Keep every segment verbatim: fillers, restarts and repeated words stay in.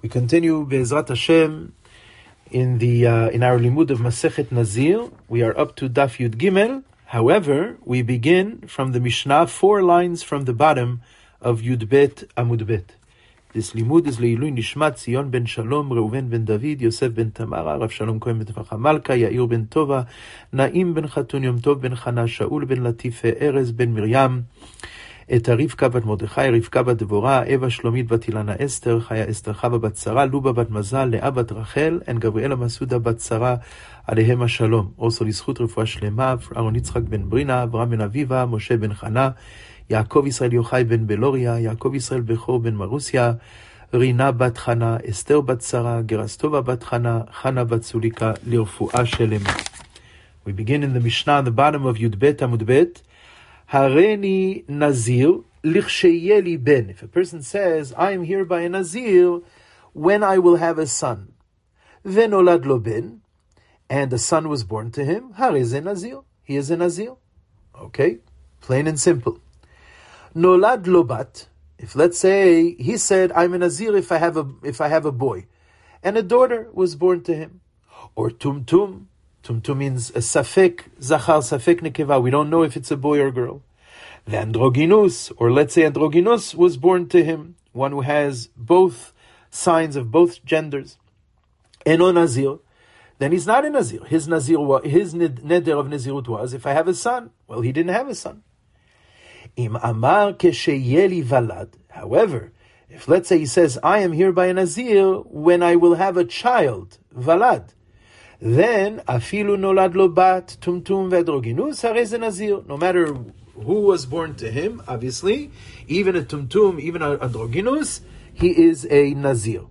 We continue Be'ezrat Hashem in the uh, in our limud of Masechet Nazir. We are up to Daf Yud Gimel. However, we begin from the Mishnah, four lines from the bottom of Yud Bet Amud Bet. This limud is Leilui Nishmat Zion ben Shalom, Reuven ben David, Yosef ben Tamara, Rav Shalom Cohen ben Tfacha Malka, Yair ben Tova, Naim ben Chatun, Yom Tov ben Chana, Shaul ben Latife, Erez ben Miriam, את רבקה בת מרדכי, רבקה בת דבורה, אווה שלומית בת אילנה אסתר, חיה אסתר חווה בת שרה, לובה בת מזל, לאה בת רחל, and גבריאלה מסעודה בת שרה, עליהם השלום. also לזכות רפואה שלמה, אהרון יצחק בן ברינה, אברהם בן אביבה, משה בן חנה, יעקב ישראל יוחאי בן בלוריה, יעקב ישראל בכור בן מרוסיה, רינה בת חנה, אסתר בת שרה, גרסטובה בת חנה, חנה בת סוליקה, לרפואה שלמה. We begin in the Mishnah on the bottom of Yud Bet Amud Bet. Hareni Nazir lichsheye li ben. If a person says, I am here by a Nazir when I will have a son. Venolad lo ben, and a son was born to him. Hareze Nazir. He is a Nazir. Okay, plain and simple. Nolad lo bat. If let's say he said, I'm a Nazir if I have a if I have a boy, and a daughter was born to him, or tumtum. Tumtum means a safek zachar, safek nekeva. We don't know if it's a boy or girl. The androgynous, or let's say androgynous, was born to him, one who has both signs of both genders. Eno nazir, then he's not a nazir. His nazir, his neder of nazirut was, if I have a son. Well, he didn't have a son. Im amar kesheyeli valad. However, if let's say he says, I am here by a nazir when I will have a child, valad. Then, afilu nolad lo bat, tumtum vedroginus, harez nazir. No matter who was born to him, obviously, even a tumtum, even a androginus, he is a nazir.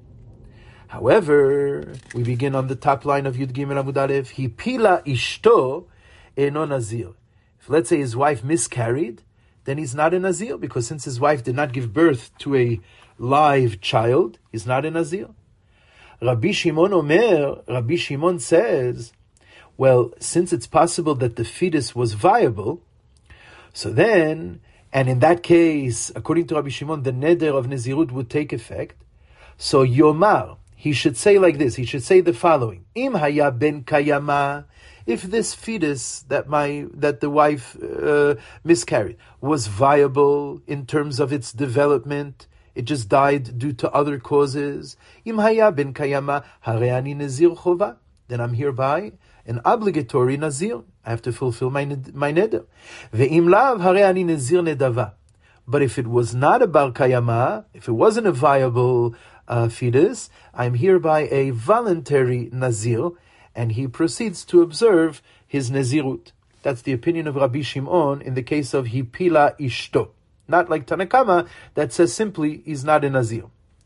However, we begin on the top line of Yud Gimel Amud Aleph. He pila ishto eno nazir. If let's say his wife miscarried, then he's not a nazir, because since his wife did not give birth to a live child, he's not a nazir. Rabbi Shimon Omer, Rabbi Shimon says, well, since it's possible that the fetus was viable, so then, and in that case, according to Rabbi Shimon, the neder of Nezirut would take effect. So Yomar, he should say like this, he should say the following, Im haya ben kayama, if this fetus that my that the wife uh, miscarried was viable in terms of its development, it just died due to other causes. Im haya ben kayama hareani nazir chova. Then I'm hereby an obligatory nazir. I have to fulfill my my neder. Ve'im lav hareani nazir nedava. But if it was not a bar kayama, if it wasn't a viable uh, fetus, I'm hereby a voluntary nazir, and he proceeds to observe his nazirut. That's the opinion of Rabbi Shimon in the case of hipila ishto. Not like Tanakama that says simply he's not a nazir.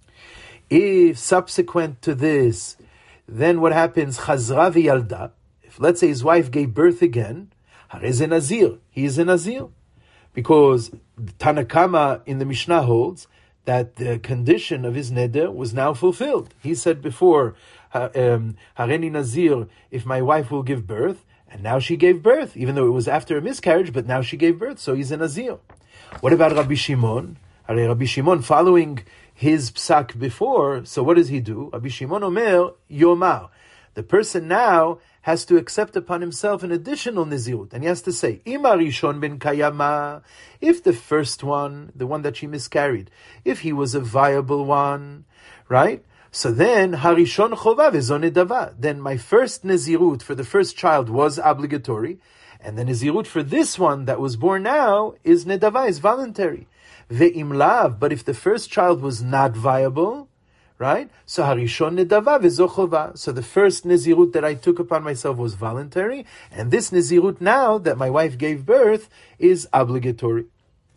If subsequent to this, then what happens? Chazra v'yalda. If let's say his wife gave birth again, harez a nazir. He is a nazir, because Tanakama in the Mishnah holds that the condition of his neder was now fulfilled. He said before, hareni nazir, if my wife will give birth, and now she gave birth, even though it was after a miscarriage, but now she gave birth, so he's a nazir. What about Rabbi Shimon? Rabbi Shimon, following his psak before, so what does he do? Rabbi Shimon Omer, Yomar. The person now has to accept upon himself an additional nizirut, and he has to say, Ima rishon ben kayama, if the first one, the one that she miscarried, if he was a viable one, right? So then, harishon chova vezo nedava. Then my first nizirut for the first child was obligatory, and the nizirut for this one that was born now is nedava, is voluntary. Ve'im lav, but if the first child was not viable, right? So harishon nedava vezo chova. So the first nizirut that I took upon myself was voluntary, and this nizirut now that my wife gave birth is obligatory.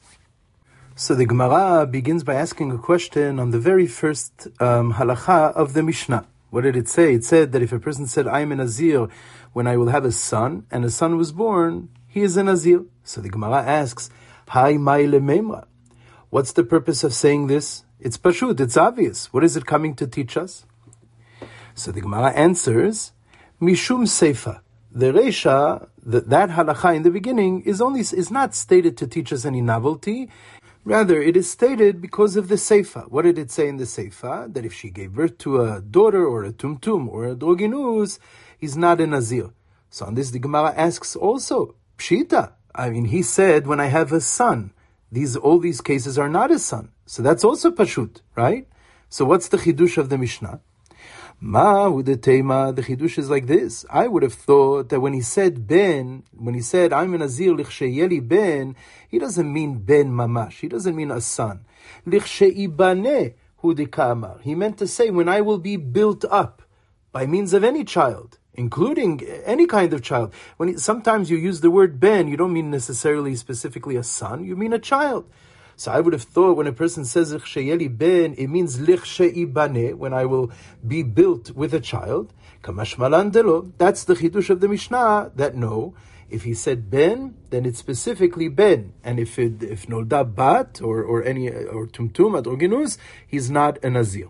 So the Gemara begins by asking a question on the very first um, halacha of the Mishnah. What did it say? It said that if a person said, I am a nazir when I will have a son, and a son was born, he is a nazir. So the Gemara asks, Hai mai lememra. What's the purpose of saying this? It's pashut, it's obvious. What is it coming to teach us? So the Gemara answers, Mishum seifa. The Reisha, that, that halacha in the beginning, is only is not stated to teach us any novelty. Rather, it is stated because of the Seifa. What did it say in the Seifa? That if she gave birth to a daughter or a tumtum or a droginus, he's not a Nazir. So on this, the Gemara asks also, Pshita. I mean, he said, when I have a son, these all these cases are not a son. So that's also Pashut, right? So what's the Chidush of the Mishnah? Ma with the Tema, the Chidush is like this. I would have thought that when he said Ben, when he said, I'm a Nazir lichsheyeli Ben, he doesn't mean Ben mamash. He doesn't mean a son. Lichsheibane hu dekamar. He meant to say, when I will be built up by means of any child, including any kind of child. When it, sometimes you use the word Ben, you don't mean necessarily specifically a son, you mean a child. So I would have thought when a person says lichsheyeli ben, it means lichsheibane, when I will be built with a child. Kamashmalan delo. That's the chidush of the Mishnah. That no, if he said ben, then it's specifically ben, and if it, if nolda bat or or any or tumtum at droginus, he's not a nazir.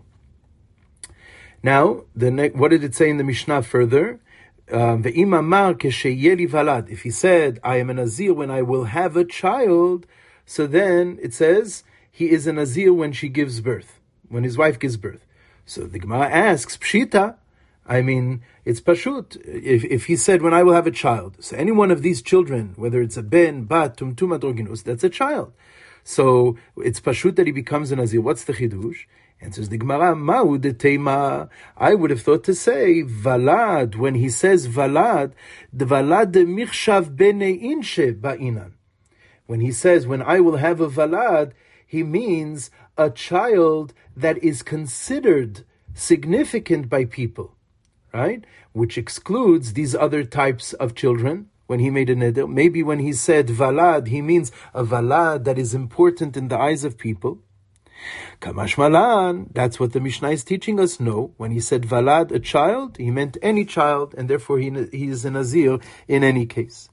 Now, the ne- what did it say in the Mishnah further? Um, if he said, I am a nazir when I will have a child, so then it says he is a nazir when she gives birth, when his wife gives birth. So the Gemara asks, Pshita, I mean, it's Pashut. If if he said, when I will have a child, so any one of these children, whether it's a ben, bat, tumtum, droginus, that's a child. So it's Pashut that he becomes a nazir. What's the chidush? Answers the Gemara, Ma'u de Tema. I would have thought to say, Valad, when he says Valad, the Valad de Michshav bene inshe ba'inan. When he says, when I will have a valad, he means a child that is considered significant by people, right? Which excludes these other types of children. When he made a neder, maybe when he said valad, he means a valad that is important in the eyes of people. Kamash malan, that's what the Mishnah is teaching us. No, when he said valad, a child, he meant any child, and therefore he, he is a nazir in any case.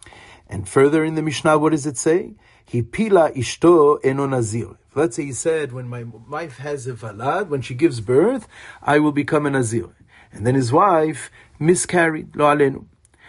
And further in the Mishnah, what does it say? He pila ishto eno nazir. Let's say he said, when my wife has a valad, when she gives birth, I will become a nazir. And then his wife miscarried, lo alenu.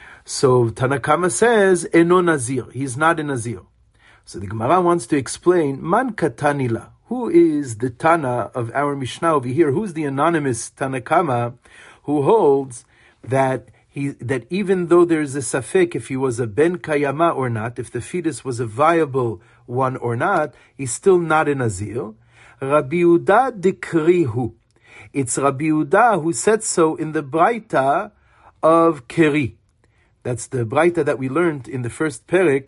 So Tanakama says, eno nazir. He's not a nazir. So the Gemara wants to explain, man katanila. Who is the Tana of our Mishnah over here? Who's the anonymous Tanakama who holds that He, that even though there's a safek if he was a ben kayama or not, if the fetus was a viable one or not, he's still not a nazir. Rabbi Yehuda dekrihu. It's Rabbi Yehuda who said so in the Braita of Keri. That's the Braita that we learned in the first perek.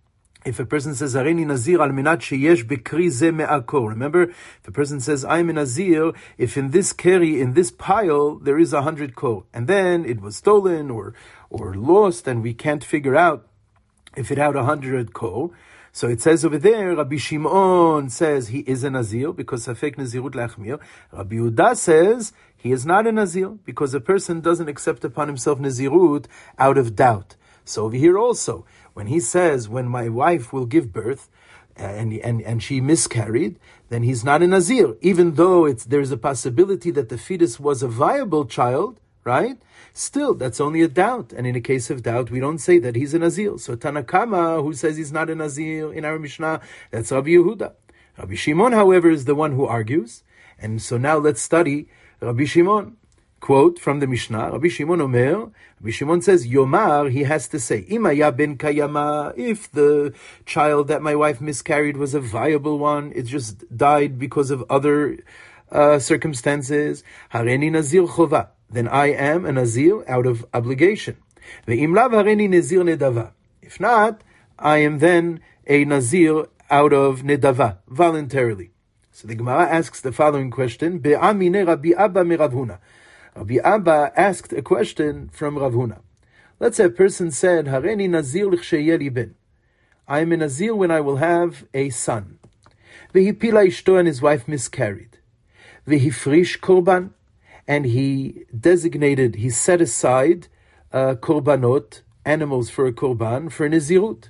If a person says, Areni Nazir al minat sheyesh bekri ze me'akor. Remember, if a person says, I'm a Nazir, if in this keri, in this pile, there is a hundred kor, and then it was stolen or or lost, and we can't figure out if it had a hundred kor. So it says over there, Rabbi Shimon says he is a Nazir, because Safek Nazirut Lachmir. Rabbi Yehuda says he is not a Nazir, because a person doesn't accept upon himself Nazirut out of doubt. So over here also, when he says, when my wife will give birth, and and and she miscarried, then he's not a Nazir, even though it's there's a possibility that the fetus was a viable child, right? Still, that's only a doubt, and in a case of doubt, we don't say that he's a Nazir. So Tanakama, who says he's not a Nazir in our Mishnah, that's Rabbi Yehuda. Rabbi Shimon, however, is the one who argues, and so now let's study Rabbi Shimon. Quote from the Mishnah, Rabbi Shimon Omer, Rabbi Shimon says, Yomar, he has to say, Imaya ben kayama, if the child that my wife miscarried was a viable one, it just died because of other uh, circumstances, Hareni Nazir chova, then I am a Nazir out of obligation. Ve'im lav hareni Nazir nedava. If not, I am then a Nazir out of nedava, voluntarily. So the Gemara asks the following question, Be'amine Rabbi Abba me Rav Huna. Rabbi Abba asked a question from Rav Huna. Let's say a person said, Hareni Nazir l'chsheyeli ben. I am a Nazir when I will have a son. V'hipila ishto, and his wife miscarried. V'hifrish korban, and he designated, he set aside uh, korbanot, animals for a korban, for Nazirut.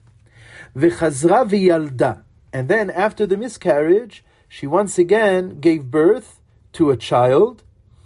V'chazra v'yalda, and then after the miscarriage, she once again gave birth to a child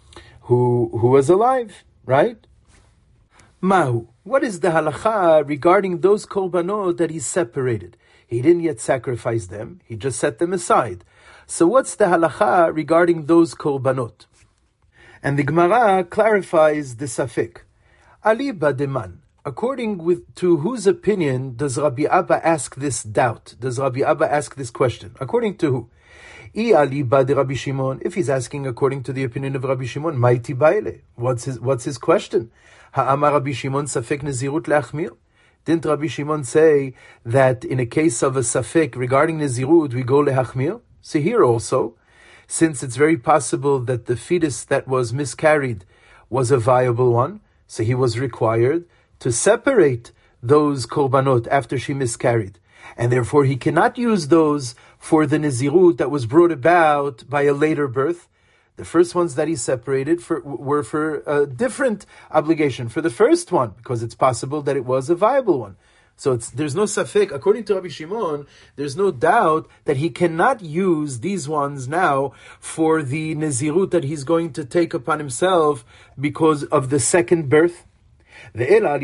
who who was alive, right? Mahu. What is the halacha regarding those korbanot that he separated? He didn't yet sacrifice them. He just set them aside. So what's the halacha regarding those korbanot? And the Gemara clarifies the safek. Ali bademan. According with, to whose opinion does Rabbi Abba ask this doubt? Does Rabbi Abba ask this question? According to who? I Ali bade Rabbi Shimon. If he's asking according to the opinion of Rabbi Shimon, Maiti baile. What's his What's his question? Ha'amar Rabbi Shimon safek nezirut leachmir. Didn't Rabbi Shimon say that in a case of a safek regarding nezirut we go lehachmir? So here also, since it's very possible that the fetus that was miscarried was a viable one, so he was required to separate those korbanot after she miscarried. And therefore he cannot use those for the nezirut that was brought about by a later birth. The first ones that he separated for, were for a different obligation, for the first one, because it's possible that it was a viable one. So it's, there's no safek, according to Rabbi Shimon, there's no doubt that he cannot use these ones now for the nezirut that he's going to take upon himself because of the second birth. Rather,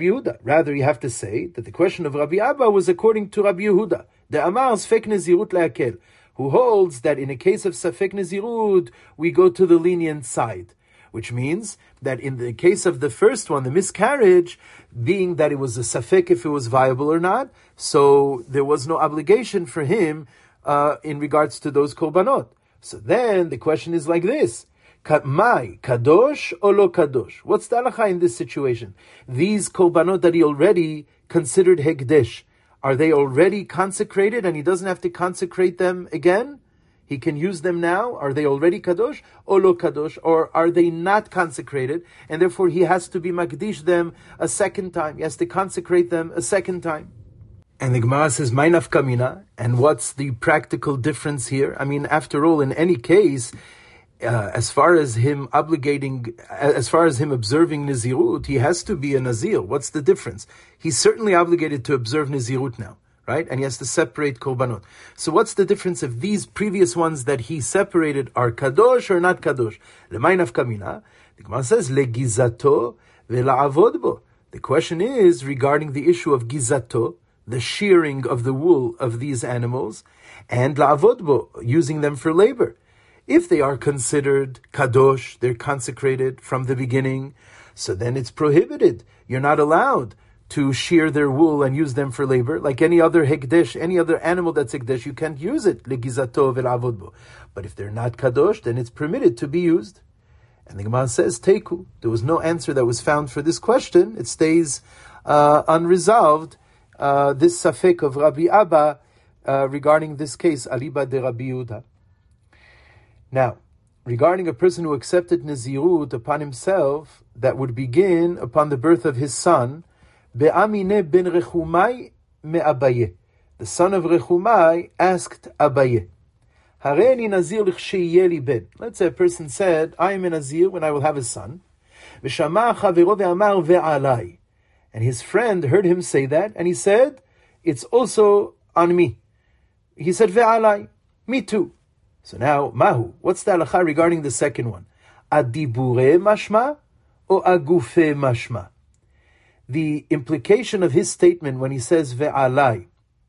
you have to say that the question of Rabbi Abba was according to Rabbi Yehuda, the Amar Sfek Nezirut Le'akel, who holds that in a case of Safek Nezirut, we go to the lenient side. Which means that in the case of the first one, the miscarriage, being that it was a safek if it was viable or not, so there was no obligation for him uh, in regards to those korbanot. So then the question is like this: Mai kadosh or lo kadosh? What's the halacha in this situation? These korbanot that he already considered hekdesh, are they already consecrated and he doesn't have to consecrate them again? He can use them now. Are they already kadosh or lo kadosh, or are they not consecrated, and therefore he has to be makdish them a second time? He has to consecrate them a second time. And the Gemara says, "My nafkamina," and what's the practical difference here? I mean, after all, in any case, uh, as far as him obligating, as far as him observing Nazirut, he has to be a Nazir. What's the difference? He's certainly obligated to observe Nazirut now, right? And he has to separate korbanot. So what's the difference if these previous ones that he separated are kadosh or not kadosh? L'may nafkamina. The Gemara says, legizato ve'la'avod bo. The question is regarding the issue of gizato, the shearing of the wool of these animals, and la'avod bo, using them for labor. If they are considered kadosh, they're consecrated from the beginning, so then it's prohibited. You're not allowed to shear their wool and use them for labor. Like any other hekdesh, any other animal that's hekdesh, you can't use it. Legizato ve'la'avod bo. But if they're not kadosh, then it's permitted to be used. And the Gemara says, Teiku. There was no answer that was found for this question. It stays uh, unresolved. Uh, this safek of Rabbi Abba uh, regarding this case, Aliba de Rabbi Yehuda. Now, regarding a person who accepted Nazirut upon himself, that would begin upon the birth of his son, Be'amine ben Rechumai me Abaye. The son of Rechumai asked Abaye, Hareini Nazir l'chsheyeh li ben. Let's say a person said, I am a Nazir when I will have a son. V'shama chavero ve'amar ve'alai. And his friend heard him say that, and he said, it's also on me. He said, ve'alai, me too. So now, mahu, what's the halacha regarding the second one? Adibure mashma or agufe mashma? The implication of his statement when he says ve'alai,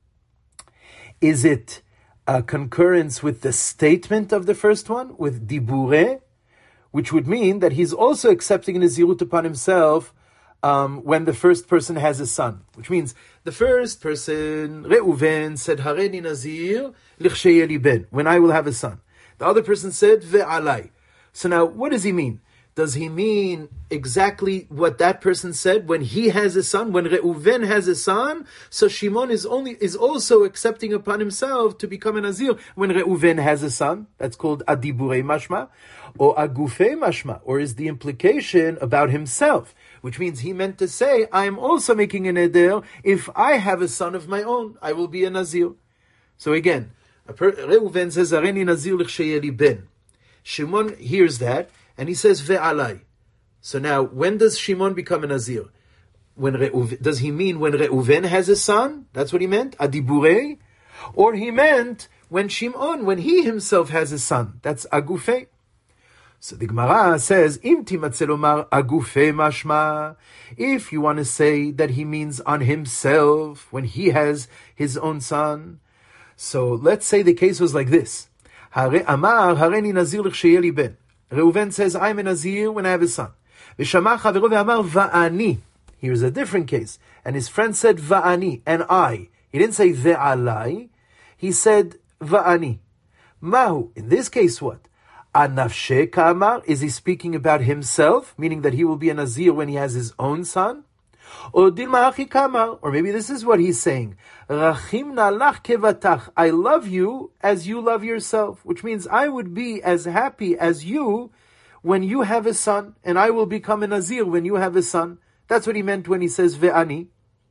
is it a concurrence with the statement of the first one, with dibure, which would mean that he's also accepting Nazirut upon himself um, when the first person has a son, which means the first person, Reuven, said, Hareini Nazir l'chsheyeh li ben, when I will have a son. The other person said, ve'alai. So now, what does he mean? Does he mean exactly what that person said when he has a son, when Reuven has a son? So Shimon is only is also accepting upon himself to become a Nazir when Reuven has a son. That's called Adibure Mashma, or Agufe Mashma, or is the implication about himself, which means he meant to say, I am also making an Eder. If I have a son of my own, I will be a Nazir. So again, Reuven says, Hareini Nazir l'chsheyeh li ben. Shimon hears that, and he says, ve'alai. So now, when does Shimon become a Nazir? When Reuven, does he mean when Reuven has a son? That's what he meant? Adibure? Or he meant when Shimon, when he himself has a son? That's Agufe. So the Gemara says, Im timatze lomar agufe mashma. If you want to say that he means on himself when he has his own son. So let's say the case was like this. Hare amar hareni nazir l'chsheyeh li ben. Reuven says, I'm a nazir when I have a son. V'shama chavero ve'amar va'ani. Here's a different case. And his friend said va'ani, and I. He didn't say ve'alai. He said va'ani. Mahu. In this case, what? Anafshe kamar, is he speaking about himself, meaning that he will be a nazir when he has his own son? Or dilma achi kamar, or maybe this is what he's saying. Rachim nalach kevatach, I love you as you love yourself, which means I would be as happy as you when you have a son, and I will become a nazir when you have a son. That's what he meant when he says ve'ani.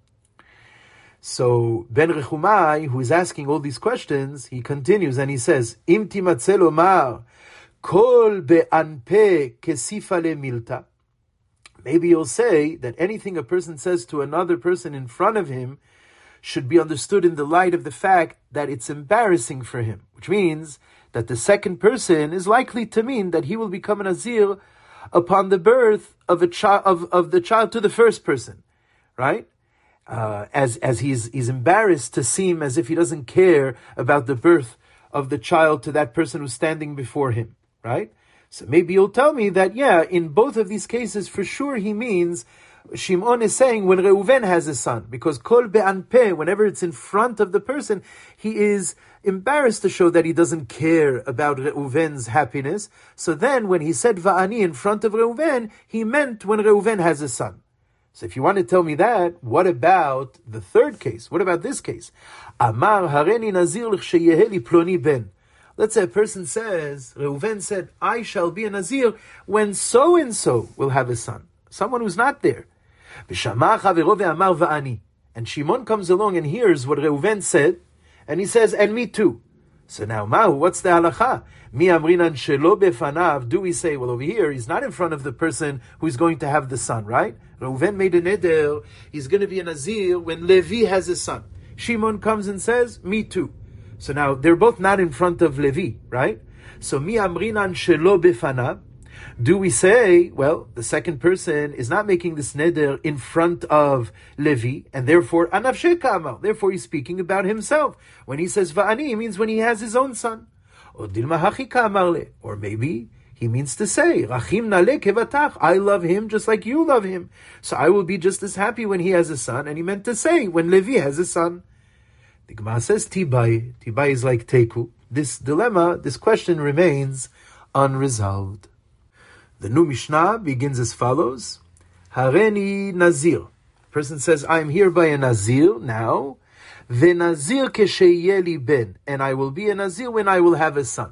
So Ben Rechumai, who is asking all these questions, he continues and he says, Im timatze lomar Kol be'anpe kesifa le milta. Maybe you'll say that anything a person says to another person in front of him should be understood in the light of the fact that it's embarrassing for him, which means that the second person is likely to mean that he will become a nazir upon the birth of a child of, of the child to the first person, right? Uh, as as he's he's embarrassed to seem as if he doesn't care about the birth of the child to that person who's standing before him. Right? So maybe you'll tell me that, yeah, in both of these cases, for sure he means, Shimon is saying when Reuven has a son, because kol be'anpeh, whenever it's in front of the person, he is embarrassed to show that he doesn't care about Reuven's happiness. So then when he said va'ani in front of Reuven, he meant when Reuven has a son. So if you want to tell me that, what about the third case? What about this case? Amar hareni nazir l'chsheyeh li ploni ben. Let's say a person says, Reuven said, I shall be a nazir when so-and-so will have a son. Someone who's not there. And Shimon comes along and hears what Reuven said, and he says, and me too. So now, Mahu, what's the halacha? Mi amrinan shelo befanav. Do we say, well, over here, he's not in front of the person who's going to have the son, right? Reuven made a neder, he's going to be a nazir when Levi has a son. Shimon comes and says, me too. So now, they're both not in front of Levi, right? So, mi amrinan shelo befanav. Do we say, well, the second person is not making this neder in front of Levi, and therefore, anavshe kamar, therefore he's speaking about himself. When he says va'ani, he means when he has his own son. Or dilma hachi kamar le, or maybe he means to say, rachim nale kevatach, I love him just like you love him. So I will be just as happy when he has a son, and he meant to say, when Levi has a son. The Gemara says Tibai. Tibai is like Teku. This dilemma, this question remains unresolved. The new Mishnah begins as follows. Hareni Nazir. Person says, I am hereby a Nazir now. Ve'nazir kesheyeh li ben. And I will be a Nazir when I will have a son.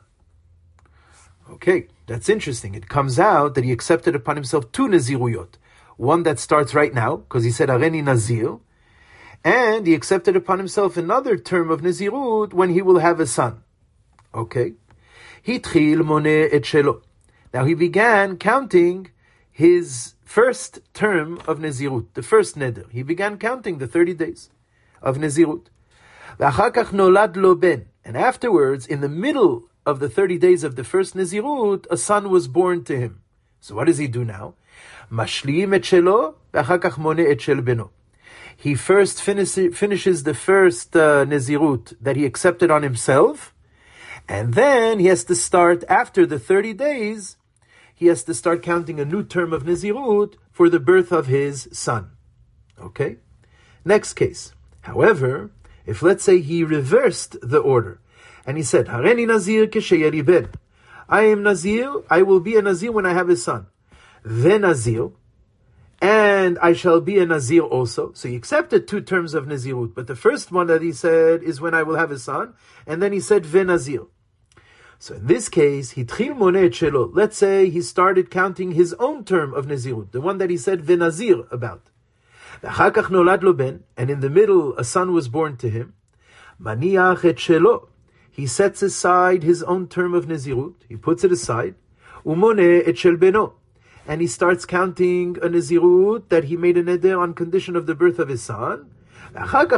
Okay, that's interesting. It comes out that he accepted upon himself two Naziruyot. One that starts right now, because he said Hareni Nazir. And he accepted upon himself another term of Nazirut when he will have a son. Okay. Hitchil moneh et shelo. Now he began counting his first term of Nazirut, the first neder. He began counting the thirty days of Nazirut. V'achar kach nolad lo ben. And afterwards, in the middle of the thirty days of the first Nazirut, a son was born to him. So what does he do now? Mashlim et shelo, v'achar kach moneh et shel beno. He first finish, finishes the first uh, Nazirut that he accepted on himself, and then he has to start, after the thirty days, he has to start counting a new term of Nazirut for the birth of his son. Okay? Next case. However, if let's say he reversed the order, and he said, Hareni Nazir kesheyeh li ben. I am Nazir, I will be a Nazir when I have a son. Ve Nazir, and I shall be a Nazir also. So he accepted two terms of Nazirut, but the first one that he said is when I will have a son, and then he said Ve Nazir. So in this case, Hitchil moneh et shelo. Let's say he started counting his own term of Nazirut, the one that he said Ve Nazir about. V'achar kach nolad lo ben, and in the middle a son was born to him. Maniach et shelo. He sets aside his own term of Nazirut, he puts it aside. Umoneh et shel beno. And he starts counting a Nazirut that he made a neder on condition of the birth of his son.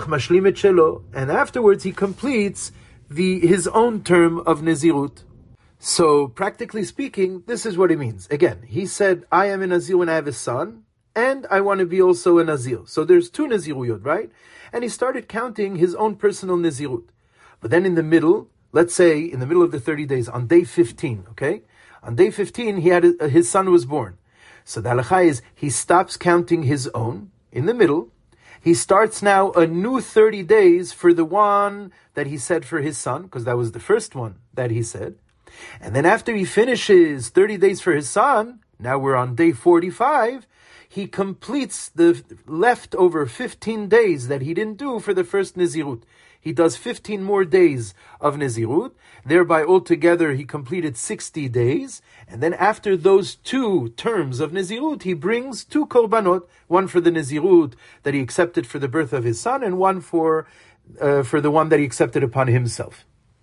And afterwards he completes the his own term of Nazirut. So, practically speaking, this is what it means. Again, he said, I am a Nazir when I have a son, and I want to be also a Nazir. So there's two Naziruyot, right? And he started counting his own personal Nazirut. But then in the middle, let's say in the middle of the thirty days, on day fifteen, okay? On day fifteen, he had a, his son was born. So the halakha is, he stops counting his own in the middle. He starts now a new thirty days for the one that he said for his son, because that was the first one that he said. And then after he finishes thirty days for his son, now we're on day forty-five, he completes the leftover fifteen days that he didn't do for the first Nazirut. He does fifteen more days of Nazirut. Thereby altogether he completed sixty days. And then after those two terms of Nazirut, he brings two korbanot, one for the Nazirut that he accepted for the birth of his son, and one for uh, for the one that he accepted upon himself.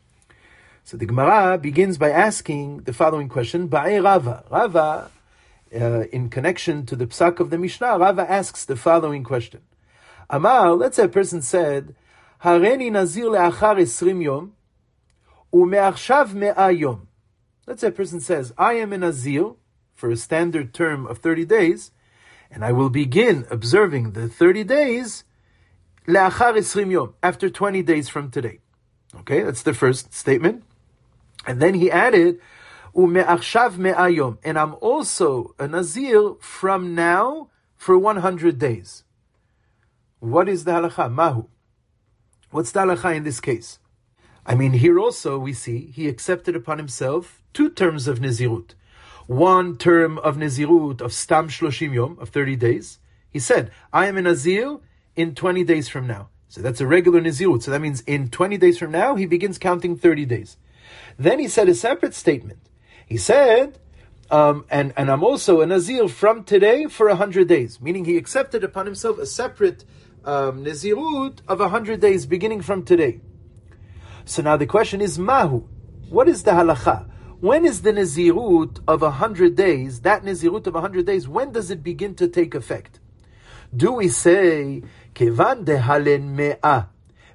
So the Gemara begins by asking the following question, Ba'e Rava. Rava, uh, in connection to the psak of the Mishnah, Rava asks the following question. Amar, let's say a person said, Hareni nazir le'achar esrim yom, u'me'achshav me'a yom. Let's say a person says, I am a nazir for a standard term of thirty days, and I will begin observing the thirty days le'achar esrim yom, after twenty days from today. Okay, that's the first statement. And then he added, u'me'achshav me'a yom, and I'm also a nazir from now for one hundred days. What is the halakha? Mahu. What's the halakha in this case? I mean, here also we see he accepted upon himself two terms of Nazirut. One term of Nazirut of Stam Shloshim Yom, of thirty days. He said, I am a Nazir in twenty days from now. So that's a regular Nazirut. So that means in twenty days from now, he begins counting thirty days. Then he said a separate statement. He said, um, and, and I'm also a Nazir from today for one hundred days. Meaning he accepted upon himself a separate Um, Nazirut of a hundred days beginning from today. So now the question is, Mahu? What is the halacha? When is the Nazirut of a hundred days, that Nazirut of a hundred days, when does it begin to take effect? Do we say, Kevan dehalen me'ah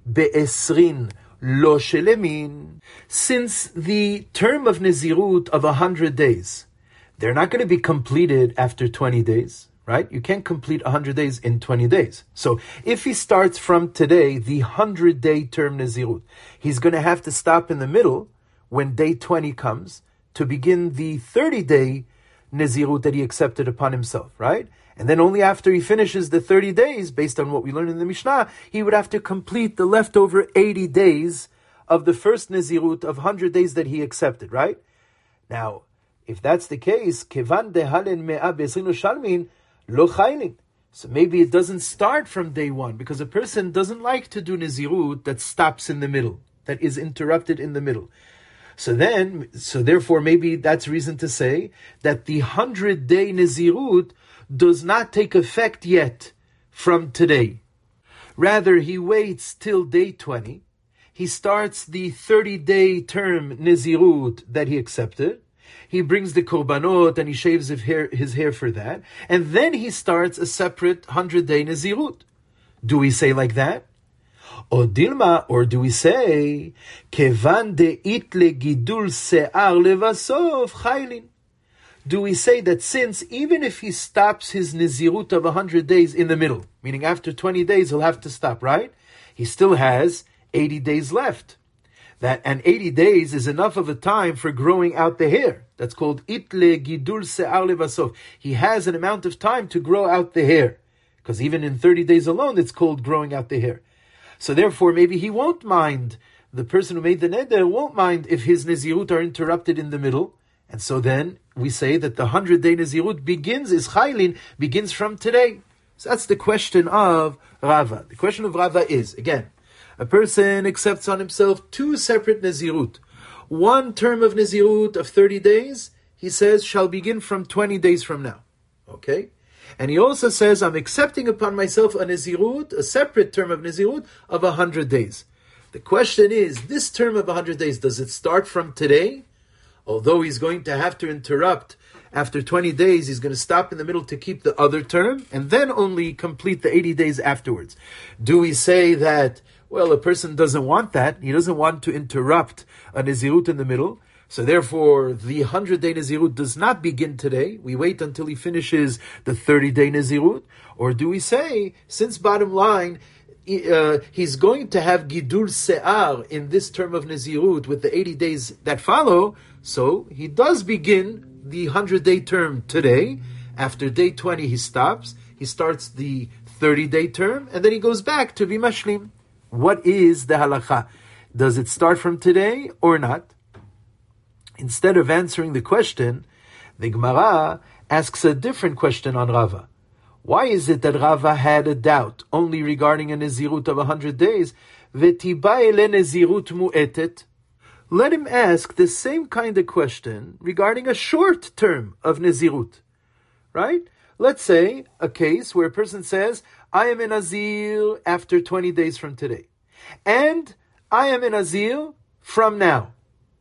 be'esrin lo shelemin? Since the term of Nazirut of a hundred days, they're not going to be completed after twenty days. Right? You can't complete one hundred days in twenty days. So if he starts from today, the one hundred day term Nazirut, he's going to have to stop in the middle when day twenty comes to begin the thirty day Nazirut that he accepted upon himself, right? And then only after he finishes the thirty days, based on what we learned in the Mishnah, he would have to complete the leftover eighty days of the first Nazirut of one hundred days that he accepted, right? Now, if that's the case, Kevan dehalen me'ah be'esrin lo shalmin, Lo chaylin. So maybe it doesn't start from day one, because a person doesn't like to do Nazirut that stops in the middle, that is interrupted in the middle. So then, so therefore maybe that's reason to say that the hundred day Nazirut does not take effect yet from today. Rather, he waits till day twenty. He starts the thirty day term Nazirut that he accepted. He brings the korbanot and he shaves his hair, his hair for that. And then he starts a separate hundred-day Nazirut. Do we say like that? Or Dilma, or do we say, Kevan deit legidul se'ar levasov chaylin? Do we say that since, even if he stops his Nazirut of one hundred days in the middle, meaning after twenty days he'll have to stop, right? He still has eighty days left. That and eighty days is enough of a time for growing out the hair. That's called itle gidul se'ar levasov. He has an amount of time to grow out the hair, because even in thirty days alone, it's called growing out the hair. So therefore, maybe he won't mind. The person who made the neder won't mind if his nazirut are interrupted in the middle. And so then we say that the hundred day nazirut begins, is chaylin, begins from today. So that's the question of Rava. The question of Rava is, again, a person accepts on himself two separate Nazirut. One term of Nazirut of thirty days, he says, shall begin from twenty days from now. Okay? And he also says, I'm accepting upon myself a Nazirut, a separate term of Nazirut of one hundred days. The question is, this term of one hundred days, does it start from today? Although he's going to have to interrupt after twenty days, he's going to stop in the middle to keep the other term, and then only complete the eighty days afterwards. Do we say that, well, a person doesn't want that. He doesn't want to interrupt a Nazirut in the middle. So therefore, the hundred-day Nazirut does not begin today. We wait until he finishes the thirty-day Nazirut. Or do we say, since bottom line, uh, he's going to have Gidul Se'ar in this term of Nazirut with the eighty days that follow, so he does begin the hundred-day term today. After day twenty, he stops. He starts the thirty-day term, and then he goes back to be mashlim. What is the halakha? Does it start from today or not? Instead of answering the question, the Gemara asks a different question on Rava. Why is it that Rava had a doubt only regarding a Nezirut of a hundred days? V'tibai le Nezirut mu'etet. Let him ask the same kind of question regarding a short term of Nezirut. Right? Let's say a case where a person says, I am in Nazir after twenty days from today. And I am in Nazir from now.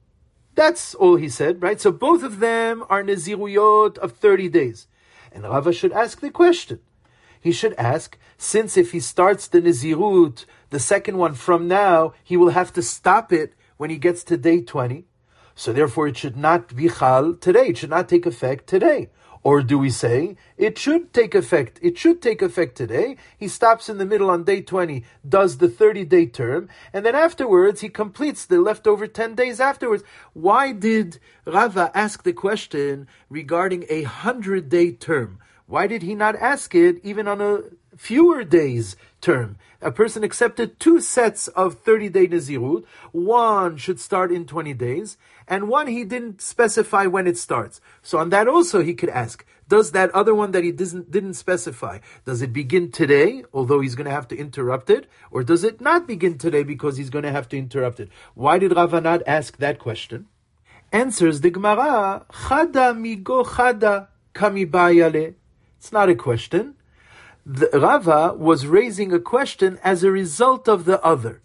That's all he said, right? So both of them are Naziruyot of thirty days. And Rava should ask the question. He should ask, since if he starts the Nazirut, the second one from now, he will have to stop it when he gets to day twenty. So therefore it should not be Chal today. It should not take effect today. Or do we say, it should take effect, it should take effect today. He stops in the middle on day twenty, does the thirty-day term, and then afterwards he completes the leftover ten days afterwards. Why did Rava ask the question regarding a hundred-day term? Why did he not ask it even on a fewer days term? A person accepted two sets of thirty-day Nazirut. One should start in twenty days, and one he didn't specify when it starts. So on that also he could ask, does that other one that he didn't, didn't specify, does it begin today, although he's going to have to interrupt it, or does it not begin today because he's going to have to interrupt it? Why did Rava not ask that question? Answers the Gemara, Chada migo chada kamibayale. It's not a question. The Rava was raising a question as a result of the other.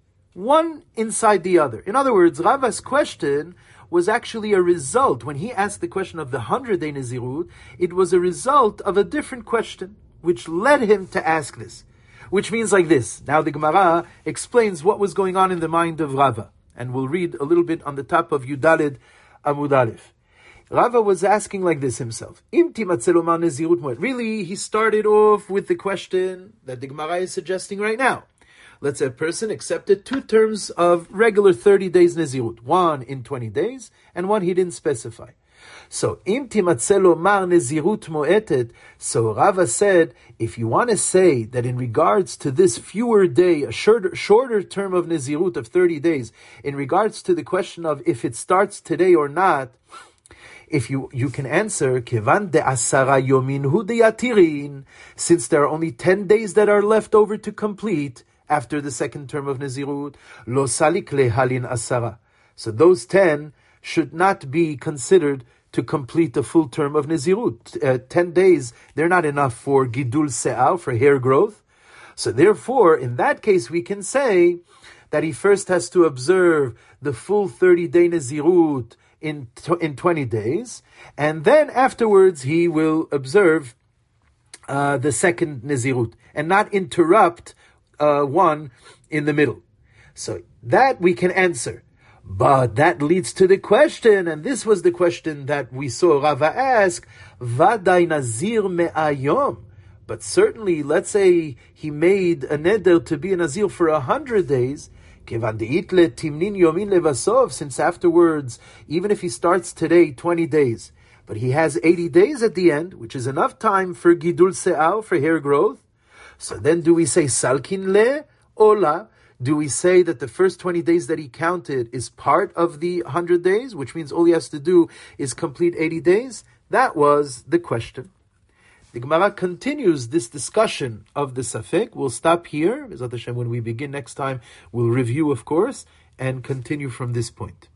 One inside the other. In other words, Rava's question was actually a result. When he asked the question of the hundred-day Nazirut, it was a result of a different question, which led him to ask this. Which means like this. Now the Gemara explains what was going on in the mind of Rava. And we'll read a little bit on the top of Yudalid Amud Aleph. Rava was asking like this himself. Really, he started off with the question that the Gemara is suggesting right now. Let's say a person accepted two terms of regular thirty days Nezirut. One in twenty days, and one he didn't specify. So, im timatzelo mar Nezirut moetet. So Rava said, if you want to say that in regards to this fewer day, a shorter, shorter term of Nezirut of thirty days, in regards to the question of if it starts today or not, if you, you can answer, Kevan de asara yomin hu de yatirin, since there are only ten days that are left over to complete after the second term of Nezirut, lo salik lehalin asara. So those ten should not be considered to complete the full term of Nezirut. Uh, ten days, they're not enough for Gidul Se'al, for hair growth. So therefore, in that case, we can say that he first has to observe the full thirty-day Nezirut in in twenty days, and then afterwards he will observe uh, the second Nezirut, and not interrupt uh, one in the middle. So that we can answer. But that leads to the question, and this was the question that we saw Rava ask, Vaday Nazir me'ayom. But certainly, let's say he made a neder to be a Nazir for a hundred days, since afterwards, even if he starts today twenty days, but he has eighty days at the end, which is enough time for Gidul Se'al, for hair growth. So then do we say Salkin le Ola? Do we say that the first twenty days that he counted is part of the one hundred days, which means all he has to do is complete eighty days? That was the question. The Gemara continues this discussion of the Safek. We'll stop here. When we begin next time, we'll review, of course, and continue from this point.